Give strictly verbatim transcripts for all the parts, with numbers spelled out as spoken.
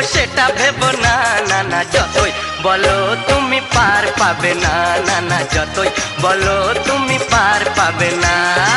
সেটা ভেবো না, না না যতই বলো তুমি পার পাবে না, না না যতই বলো তুমি পার পাবে না।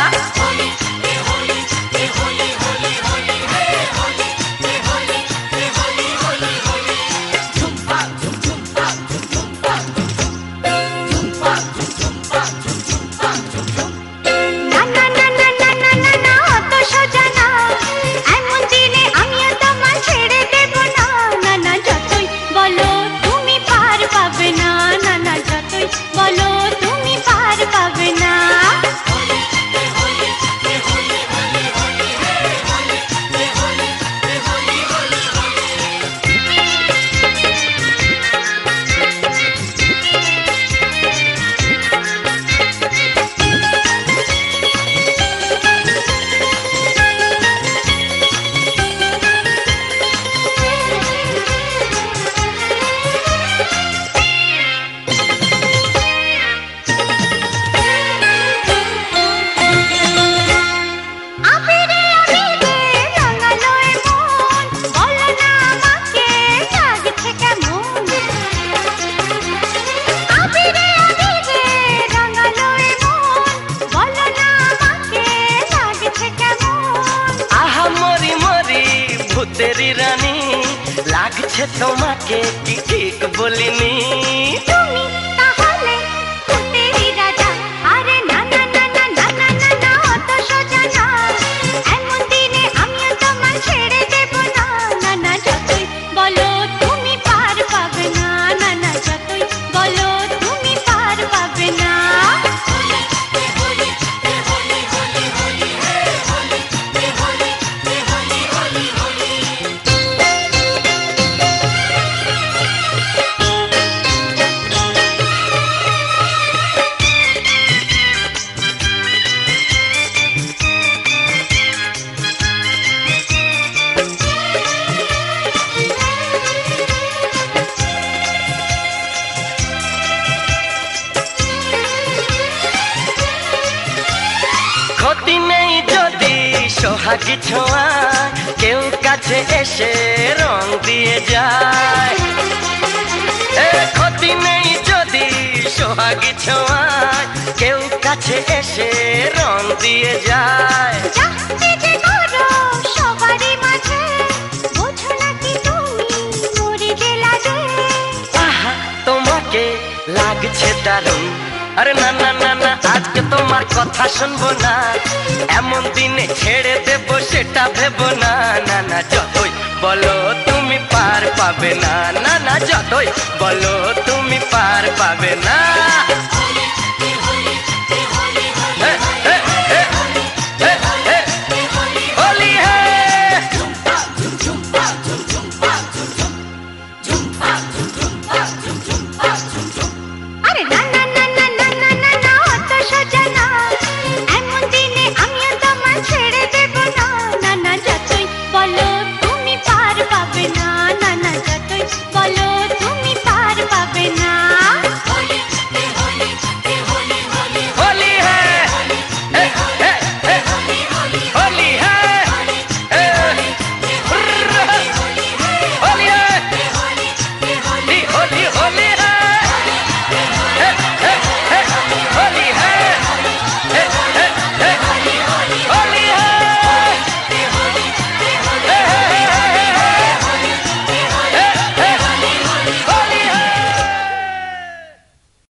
তেরি রানী লাগছে তোমাকে কি ঠিক বলিনি? তুমি তাহলে তেরি রাজা। আরে না না না না না না না না অত সোজা না, এমন দিনে আমিও তোমায় ছেড়ে দেব না, না না যতই বলো তুমি পার পাবে না, না না যতই বলো তুমি পার পাবে না। ক্ষতি নেই যদি সোহাগী ছোঁয়া কেউ কাছে এসে রং দিয়ে যায়। এ ক্ষতি নেই যদি সোহাগী ছোঁয়া কেউ কাছে এসে রং দিয়ে যায়। সবারই মাঝে বোঝো নাকি তুমি মরে গেলা যে। আহা তোমাকে লাগছে দারুণ, আরে না না না না আজকে তোমার কথা শুনবো না, এমন দিনে ছেড়ে দেবো সেটা ভেবো না, না না যতই বলো তুমি পার পাবে না, না না যতই বলো তুমি পার পাবে না।